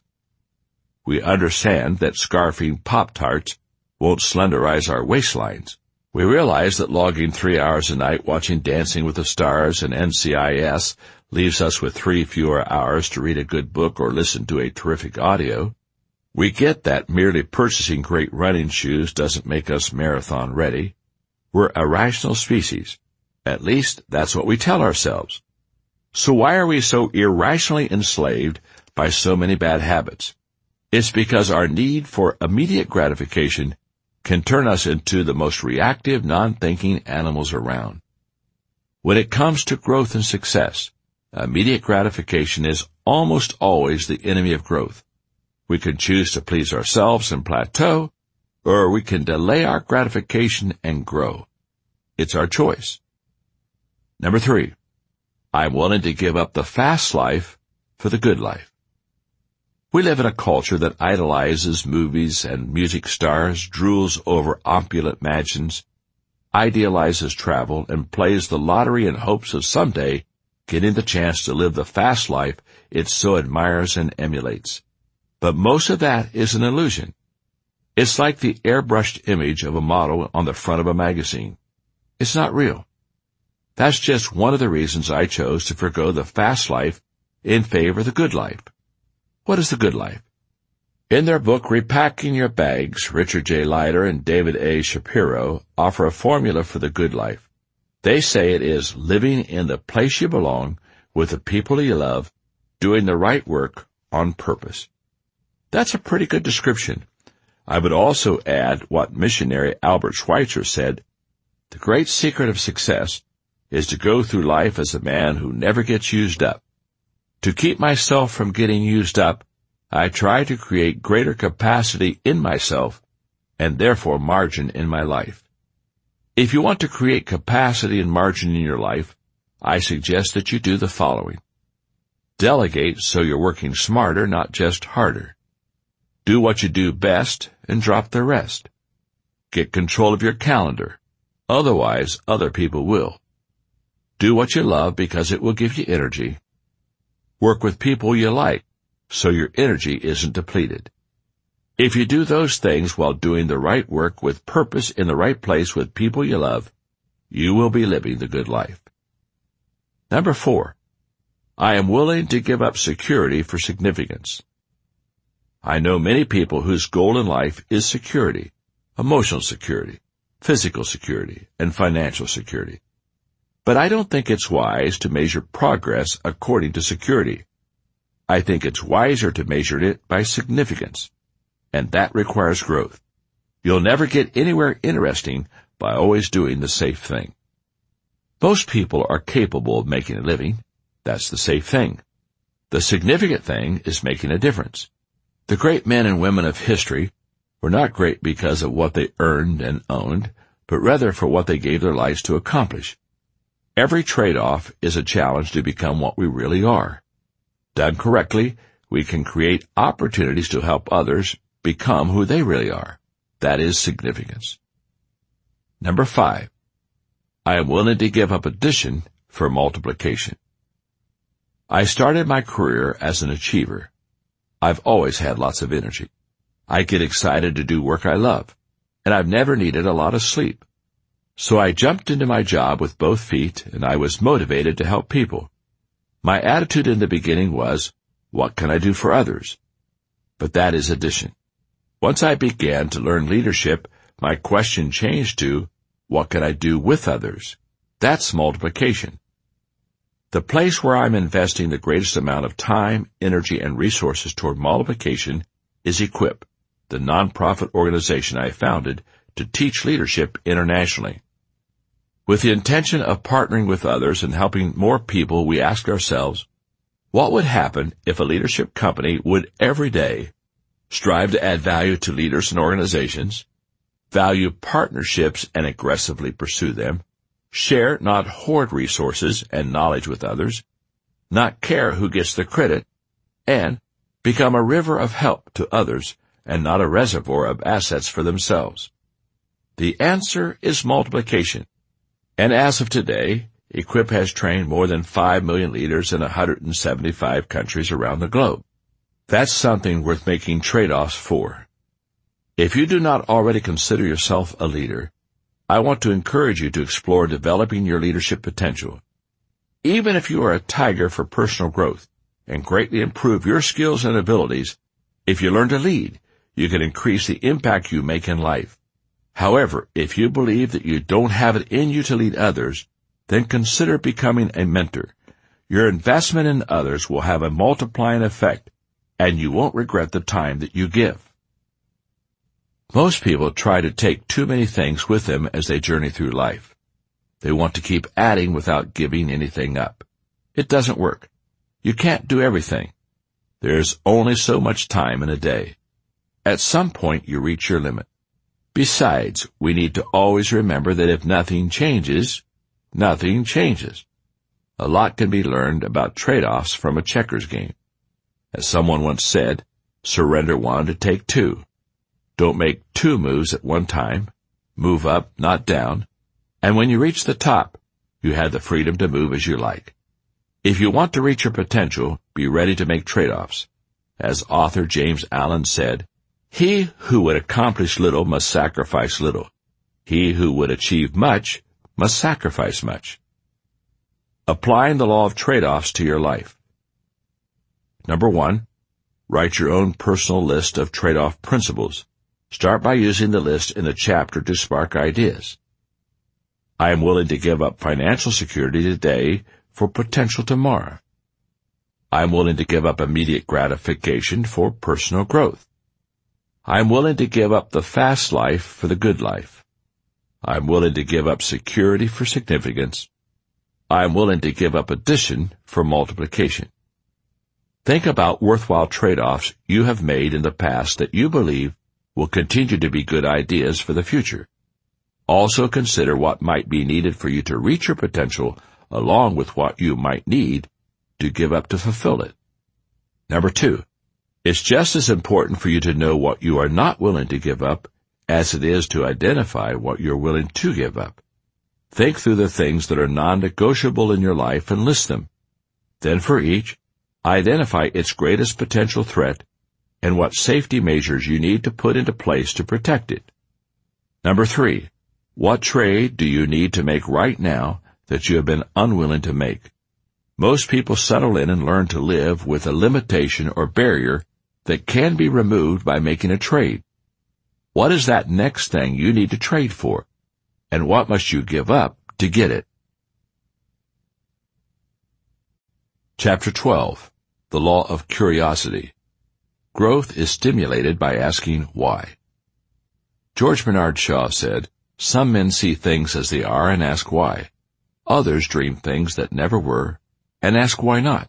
We understand that scarfing Pop-Tarts won't slenderize our waistlines. We realize that logging 3 hours a night watching Dancing with the Stars and NCIS leaves us with 3 fewer hours to read a good book or listen to a terrific audio. We get that merely purchasing great running shoes doesn't make us marathon ready. We're a rational species. At least that's what we tell ourselves. So why are we so irrationally enslaved by so many bad habits? It's because our need for immediate gratification can turn us into the most reactive, non-thinking animals around. When it comes to growth and success, immediate gratification is almost always the enemy of growth. We can choose to please ourselves and plateau, or we can delay our gratification and grow. It's our choice. Number 3, I'm willing to give up the fast life for the good life. We live in a culture that idolizes movies and music stars, drools over opulent mansions, idealizes travel, and plays the lottery in hopes of someday getting the chance to live the fast life it so admires and emulates. But most of that is an illusion. It's like the airbrushed image of a model on the front of a magazine. It's not real. That's just one of the reasons I chose to forgo the fast life in favor of the good life. What is the good life? In their book, Repacking Your Bags, Richard J. Leiter and David A. Shapiro offer a formula for the good life. They say it is living in the place you belong, with the people you love, doing the right work on purpose. That's a pretty good description. I would also add what missionary Albert Schweitzer said, the great secret of success is to go through life as a man who never gets used up. To keep myself from getting used up, I try to create greater capacity in myself and therefore margin in my life. If you want to create capacity and margin in your life, I suggest that you do the following. Delegate so you're working smarter, not just harder. Do what you do best and drop the rest. Get control of your calendar. Otherwise, other people will. Do what you love because it will give you energy. Work with people you like so your energy isn't depleted. If you do those things while doing the right work with purpose in the right place with people you love, you will be living the good life. Number 4, I am willing to give up security for significance. I know many people whose goal in life is security, emotional security, physical security, and financial security. But I don't think it's wise to measure progress according to security. I think it's wiser to measure it by significance, and that requires growth. You'll never get anywhere interesting by always doing the safe thing. Most people are capable of making a living. That's the safe thing. The significant thing is making a difference. The great men and women of history were not great because of what they earned and owned, but rather for what they gave their lives to accomplish. Every trade-off is a challenge to become what we really are. Done correctly, we can create opportunities to help others become who they really are. That is significance. Number 5, I am willing to give up addition for multiplication. I started my career as an achiever. I've always had lots of energy. I get excited to do work I love, and I've never needed a lot of sleep. So I jumped into my job with both feet, and I was motivated to help people. My attitude in the beginning was, what can I do for others? But that is addition. Once I began to learn leadership, my question changed to, what can I do with others? That's multiplication. The place where I'm investing the greatest amount of time, energy, and resources toward multiplication is Equip, the nonprofit organization I founded to teach leadership internationally. With the intention of partnering with others and helping more people, we ask ourselves, what would happen if a leadership company would every day strive to add value to leaders and organizations, value partnerships and aggressively pursue them, share, not hoard resources and knowledge with others, not care who gets the credit, and become a river of help to others and not a reservoir of assets for themselves? The answer is multiplication. And as of today, Equip has trained more than 5 million leaders in 175 countries around the globe. That's something worth making trade-offs for. If you do not already consider yourself a leader, I want to encourage you to explore developing your leadership potential. Even if you are a tiger for personal growth and greatly improve your skills and abilities, if you learn to lead, you can increase the impact you make in life. However, if you believe that you don't have it in you to lead others, then consider becoming a mentor. Your investment in others will have a multiplying effect, and you won't regret the time that you give. Most people try to take too many things with them as they journey through life. They want to keep adding without giving anything up. It doesn't work. You can't do everything. There's only so much time in a day. At some point, you reach your limit. Besides, we need to always remember that if nothing changes, nothing changes. A lot can be learned about trade-offs from a checkers game. As someone once said, surrender one to take two. Don't make 2 moves at one time. Move up, not down. And when you reach the top, you have the freedom to move as you like. If you want to reach your potential, be ready to make trade-offs. As author James Allen said, he who would accomplish little must sacrifice little. He who would achieve much must sacrifice much. Applying the law of trade-offs to your life. Number 1, write your own personal list of trade-off principles. Start by using the list in the chapter to spark ideas. I am willing to give up financial security today for potential tomorrow. I am willing to give up immediate gratification for personal growth. I am willing to give up the fast life for the good life. I am willing to give up security for significance. I am willing to give up addition for multiplication. Think about worthwhile trade-offs you have made in the past that you believe will continue to be good ideas for the future. Also consider what might be needed for you to reach your potential along with what you might need to give up to fulfill it. Number 2, it's just as important for you to know what you are not willing to give up as it is to identify what you're willing to give up. Think through the things that are non-negotiable in your life and list them. Then for each, identify its greatest potential threat and what safety measures you need to put into place to protect it. Number 3, what trade do you need to make right now that you have been unwilling to make? Most people settle in and learn to live with a limitation or barrier that can be removed by making a trade. What is that next thing you need to trade for? And what must you give up to get it? Chapter 12, The Law of Curiosity. Growth is stimulated by asking why. George Bernard Shaw said, some men see things as they are and ask why. Others dream things that never were and ask why not.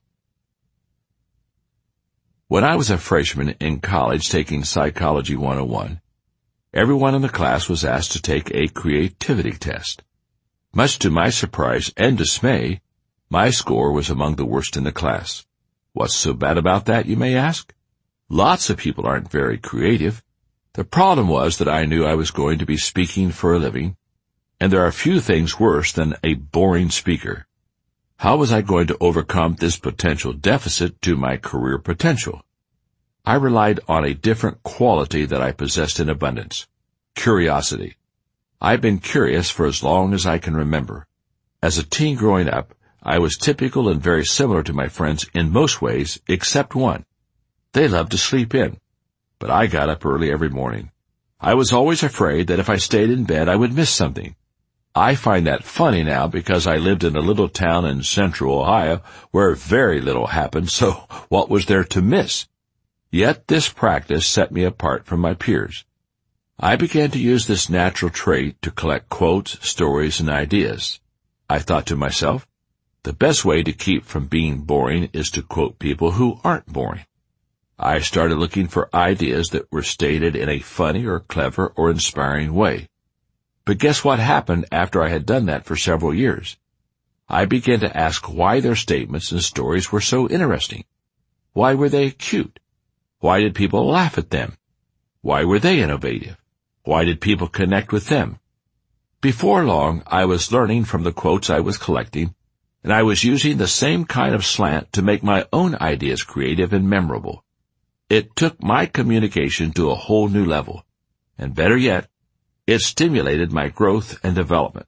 When I was a freshman in college taking Psychology 101, everyone in the class was asked to take a creativity test. Much to my surprise and dismay, my score was among the worst in the class. What's so bad about that, you may ask? Lots of people aren't very creative. The problem was that I knew I was going to be speaking for a living, and there are few things worse than a boring speaker. How was I going to overcome this potential deficit to my career potential? I relied on a different quality that I possessed in abundance: curiosity. I've been curious for as long as I can remember. As a teen growing up, I was typical and very similar to my friends in most ways, except one. They loved to sleep in, but I got up early every morning. I was always afraid that if I stayed in bed, I would miss something. I find that funny now because I lived in a little town in central Ohio where very little happened, so what was there to miss? Yet this practice set me apart from my peers. I began to use this natural trait to collect quotes, stories, and ideas. I thought to myself, the best way to keep from being boring is to quote people who aren't boring. I started looking for ideas that were stated in a funny or clever or inspiring way. But guess what happened after I had done that for several years? I began to ask why their statements and stories were so interesting. Why were they cute? Why did people laugh at them? Why were they innovative? Why did people connect with them? Before long, I was learning from the quotes I was collecting, and I was using the same kind of slant to make my own ideas creative and memorable. It took my communication to a whole new level, and better yet, it stimulated my growth and development.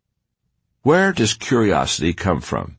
Where does curiosity come from?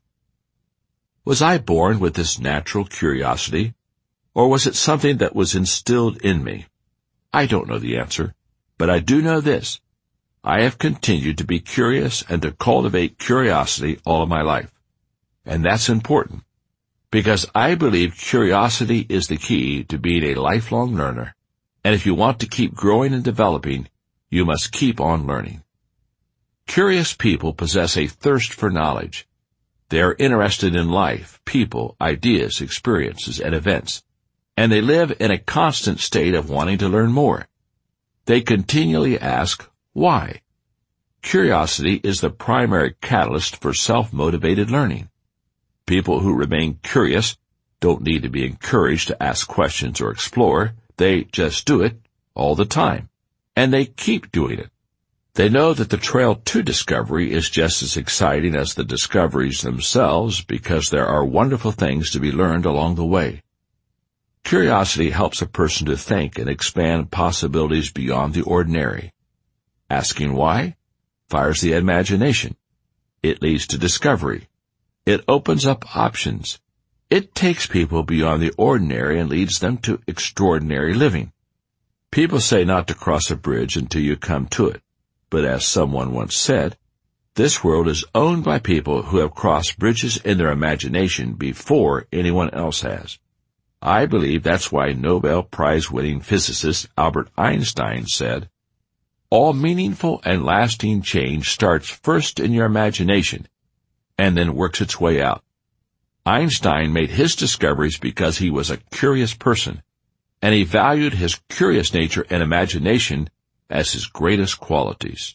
Was I born with this natural curiosity, or was it something that was instilled in me? I don't know the answer, but I do know this. I have continued to be curious and to cultivate curiosity all of my life. And that's important, because I believe curiosity is the key to being a lifelong learner, and if you want to keep growing and developing, you must keep on learning. Curious people possess a thirst for knowledge. They are interested in life, people, ideas, experiences, and events, and they live in a constant state of wanting to learn more. They continually ask, why? Curiosity is the primary catalyst for self-motivated learning. People who remain curious don't need to be encouraged to ask questions or explore. They just do it all the time, and they keep doing it. They know that the trail to discovery is just as exciting as the discoveries themselves because there are wonderful things to be learned along the way. Curiosity helps a person to think and expand possibilities beyond the ordinary. Asking why fires the imagination. It leads to discovery. It opens up options. It takes people beyond the ordinary and leads them to extraordinary living. People say not to cross a bridge until you come to it. But as someone once said, this world is owned by people who have crossed bridges in their imagination before anyone else has. I believe that's why Nobel Prize-winning physicist Albert Einstein said, all meaningful and lasting change starts first in your imagination and then works its way out. Einstein made his discoveries because he was a curious person, and he valued his curious nature and imagination as his greatest qualities.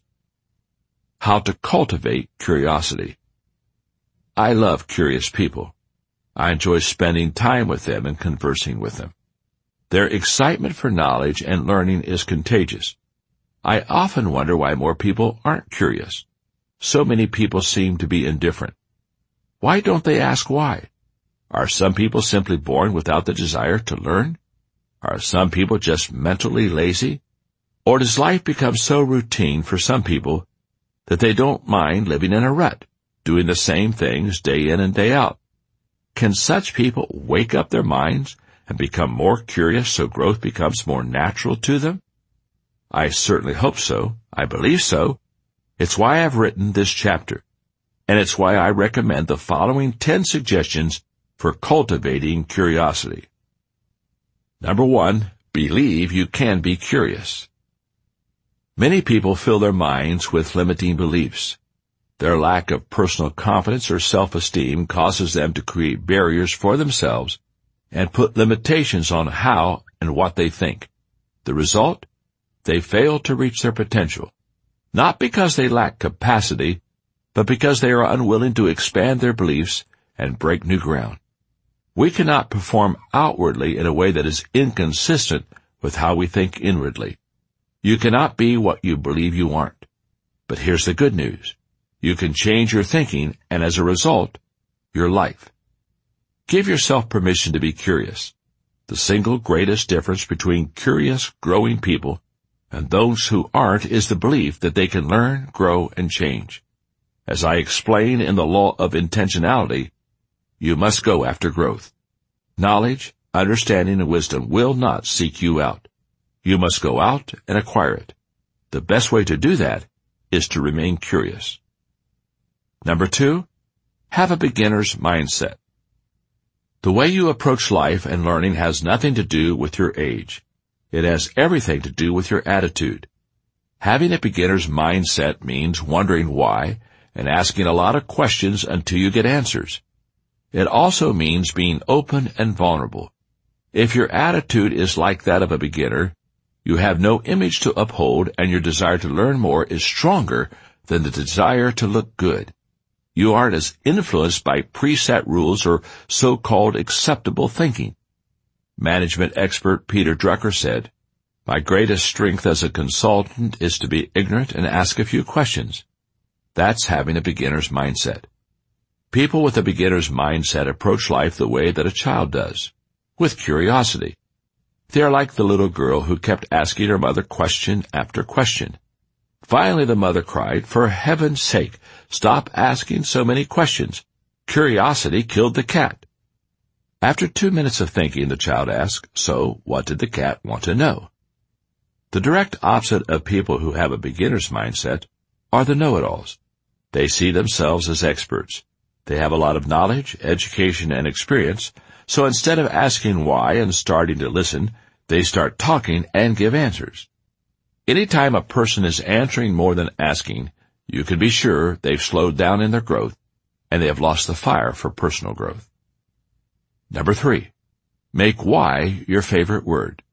How to cultivate curiosity. I love curious people. I enjoy spending time with them and conversing with them. Their excitement for knowledge and learning is contagious. I often wonder why more people aren't curious. So many people seem to be indifferent. Why don't they ask why? Are some people simply born without the desire to learn? Are some people just mentally lazy? Or does life become so routine for some people that they don't mind living in a rut, doing the same things day in and day out? Can such people wake up their minds and become more curious so growth becomes more natural to them? I certainly hope so. I believe so. It's why I've written this chapter, and it's why I recommend the following 10 suggestions for cultivating curiosity. Number 1, believe you can be curious. Many people fill their minds with limiting beliefs. Their lack of personal confidence or self-esteem causes them to create barriers for themselves and put limitations on how and what they think. The result? they fail to reach their potential, not because they lack capacity, but because they are unwilling to expand their beliefs and break new ground. We cannot perform outwardly in a way that is inconsistent with how we think inwardly. You cannot be what you believe you aren't. But here's the good news. You can change your thinking, and as a result, your life. Give yourself permission to be curious. The single greatest difference between curious, growing people and those who aren't is the belief that they can learn, grow, and change. As I explain in the law of intentionality, you must go after growth. Knowledge, understanding, and wisdom will not seek you out. You must go out and acquire it. The best way to do that is to remain curious. Number 2, have a beginner's mindset. The way you approach life and learning has nothing to do with your age. It has everything to do with your attitude. Having a beginner's mindset means wondering why and asking a lot of questions until you get answers. It also means being open and vulnerable. If your attitude is like that of a beginner, you have no image to uphold, and your desire to learn more is stronger than the desire to look good. You aren't as influenced by preset rules or so-called acceptable thinking. Management expert Peter Drucker said, "My greatest strength as a consultant is to be ignorant and ask a few questions." That's having a beginner's mindset. People with a beginner's mindset approach life the way that a child does, with curiosity. They are like the little girl who kept asking her mother question after question. Finally, the mother cried, "For heaven's sake, stop asking so many questions. Curiosity killed the cat." After 2 minutes of thinking, the child asked, "So, what did the cat want to know?" The direct opposite of people who have a beginner's mindset are the know-it-alls. They see themselves as experts. They have a lot of knowledge, education, and experience, so instead of asking why and starting to listen, they start talking and give answers. Anytime a person is answering more than asking, you can be sure they've slowed down in their growth, and they have lost the fire for personal growth. Number 3, make why your favorite word.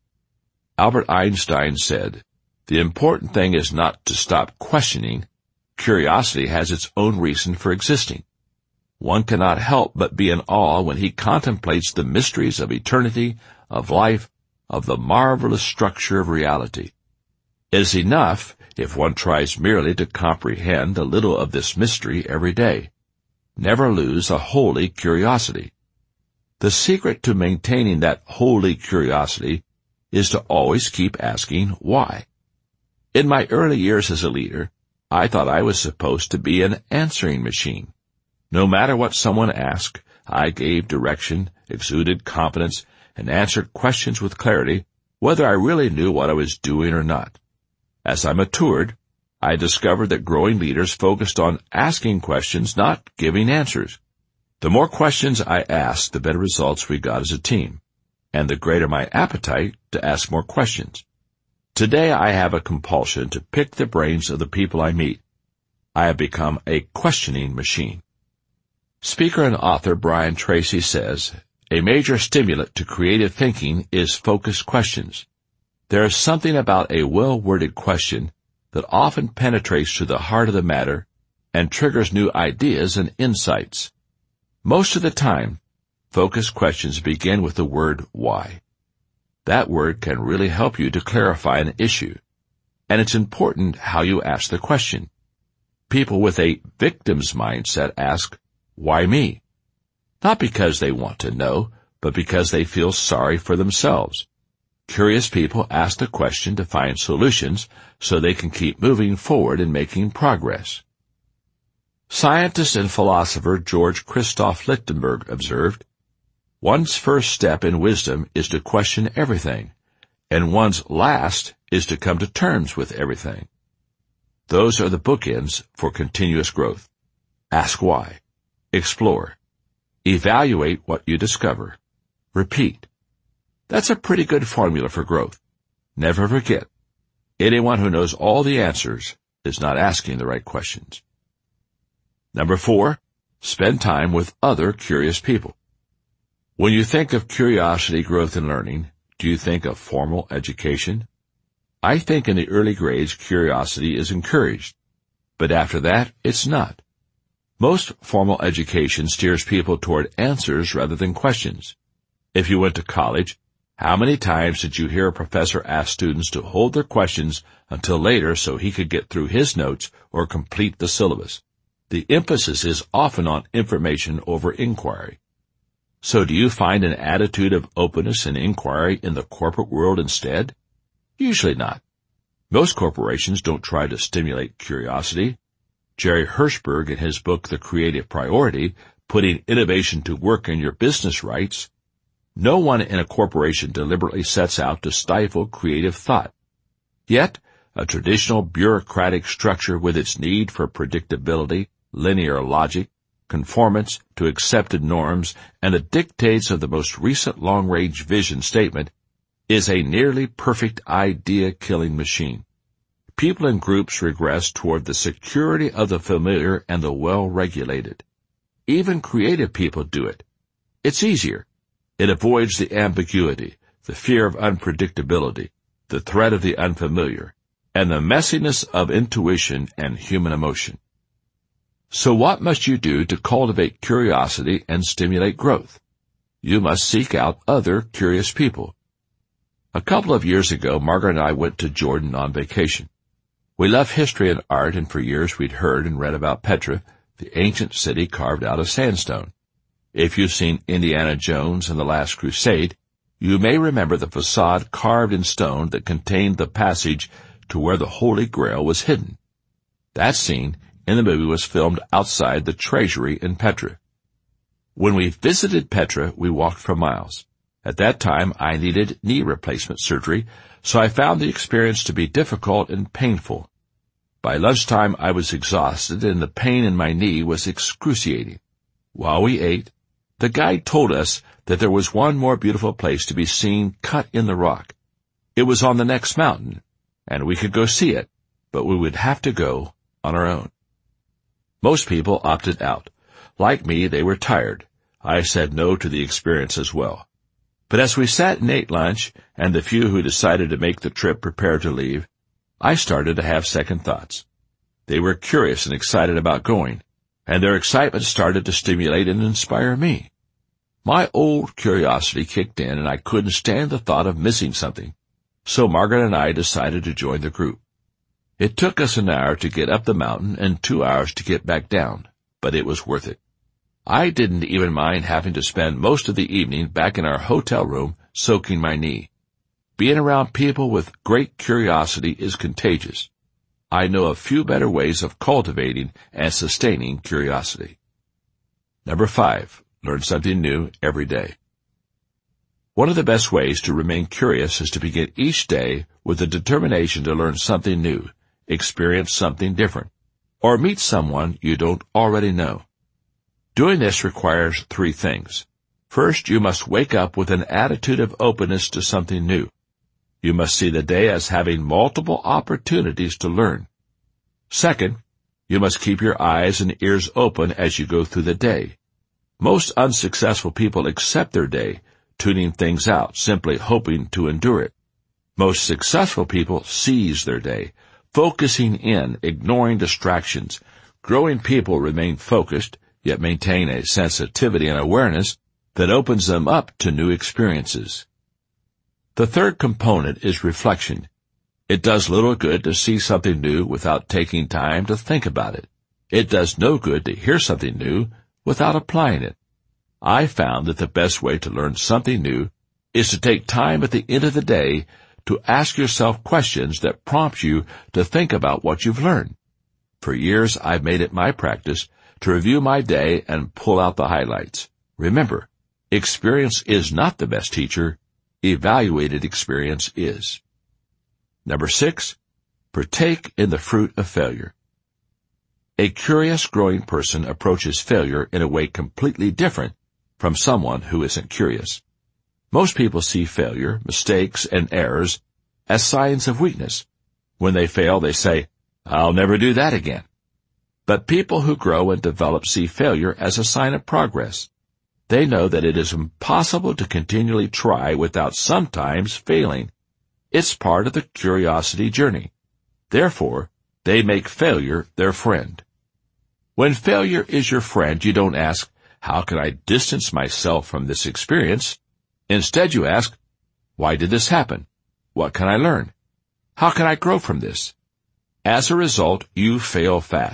Albert Einstein said, "The important thing is not to stop questioning. Curiosity has its own reason for existing. One cannot help but be in awe when he contemplates the mysteries of eternity, of life, of the marvelous structure of reality. It is enough if one tries merely to comprehend a little of this mystery every day. Never lose a holy curiosity. The secret to maintaining that holy curiosity is to always keep asking why. In my early years as a leader, I thought I was supposed to be an answering machine. No matter what someone asked, I gave direction, exuded confidence, and answered questions with clarity, whether I really knew what I was doing or not. As I matured, I discovered that growing leaders focused on asking questions, not giving answers. The more questions I asked, the better results we got as a team, and the greater my appetite to ask more questions. Today I have a compulsion to pick the brains of the people I meet. I have become a questioning machine. Speaker and author Brian Tracy says, "A major stimulant to creative thinking is focused questions. There is something about a well-worded question that often penetrates to the heart of the matter and triggers new ideas and insights. Most of the time, focused questions begin with the word why. That word can really help you to clarify an issue, and it's important how you ask the question. People with a victim's mindset ask, "Why me?" Not because they want to know, but because they feel sorry for themselves. Curious people ask the question to find solutions so they can keep moving forward and making progress. Scientist and philosopher George Christoph Lichtenberg observed, "One's first step in wisdom is to question everything, and one's last is to come to terms with everything." Those are the bookends for continuous growth. Ask why. Explore. Evaluate what you discover. Repeat. That's a pretty good formula for growth. Never forget, anyone who knows all the answers is not asking the right questions. Number 4, spend time with other curious people. When you think of curiosity, growth, and learning, do you think of formal education? I think in the early grades curiosity is encouraged, but after that it's not. Most formal education steers people toward answers rather than questions. If you went to college, how many times did you hear a professor ask students to hold their questions until later so he could get through his notes or complete the syllabus? The emphasis is often on information over inquiry. So do you find an attitude of openness and inquiry in the corporate world instead? Usually not. Most corporations don't try to stimulate curiosity. Jerry Hirschberg, in his book The Creative Priority, Putting Innovation to Work in Your Business, writes, "No one in a corporation deliberately sets out to stifle creative thought. Yet, a traditional bureaucratic structure with its need for predictability, linear logic, conformance to accepted norms, and the dictates of the most recent long-range vision statement is a nearly perfect idea-killing machine. People and groups regress toward the security of the familiar and the well-regulated. Even creative people do it. It's easier. It avoids the ambiguity, the fear of unpredictability, the threat of the unfamiliar, and the messiness of intuition and human emotion. So what must you do to cultivate curiosity and stimulate growth? You must seek out other curious people. A couple of years ago, Margaret and I went to Jordan on vacation. We love history and art, and for years we'd heard and read about Petra, the ancient city carved out of sandstone. If you've seen Indiana Jones and the Last Crusade, you may remember the facade carved in stone that contained the passage to where the Holy Grail was hidden. That scene in the movie was filmed outside the treasury in Petra. When we visited Petra, we walked for miles. At that time, I needed knee replacement surgery, so I found the experience to be difficult and painful. By lunchtime, I was exhausted, and the pain in my knee was excruciating. While we ate, the guide told us that there was one more beautiful place to be seen cut in the rock. It was on the next mountain, and we could go see it, but we would have to go on our own. Most people opted out. Like me, they were tired. I said no to the experience as well. But as we sat and ate lunch, and the few who decided to make the trip prepared to leave, I started to have second thoughts. They were curious and excited about going, and their excitement started to stimulate and inspire me. My old curiosity kicked in, and I couldn't stand the thought of missing something. So Margaret and I decided to join the group. It took us an hour to get up the mountain and 2 hours to get back down, but it was worth it. I didn't even mind having to spend most of the evening back in our hotel room soaking my knee. Being around people with great curiosity is contagious. I know a few better ways of cultivating and sustaining curiosity. Number 5, learn something new every day. One of the best ways to remain curious is to begin each day with the determination to learn something new, experience something different, or meet someone you don't already know. Doing this requires 3 things. First, you must wake up with an attitude of openness to something new. You must see the day as having multiple opportunities to learn. Second, you must keep your eyes and ears open as you go through the day. Most unsuccessful people accept their day, tuning things out, simply hoping to endure it. Most successful people seize their day, focusing in, ignoring distractions. Growing people remain focused, yet maintain a sensitivity and awareness that opens them up to new experiences. The third component is reflection. It does little good to see something new without taking time to think about it. It does no good to hear something new without applying it. I found that the best way to learn something new is to take time at the end of the day to ask yourself questions that prompt you to think about what you've learned. For years, I've made it my practice to review my day and pull out the highlights. Remember, experience is not the best teacher. Evaluated experience is. Number 6, partake in the fruit of failure. A curious, growing person approaches failure in a way completely different from someone who isn't curious. Most people see failure, mistakes, and errors as signs of weakness. When they fail, they say, "I'll never do that again." But people who grow and develop see failure as a sign of progress. They know that it is impossible to continually try without sometimes failing. It's part of the curiosity journey. Therefore, they make failure their friend. When failure is your friend, you don't ask, how can I distance myself from this experience? Instead, you ask, why did this happen? What can I learn? How can I grow from this? As a result, you fail fast.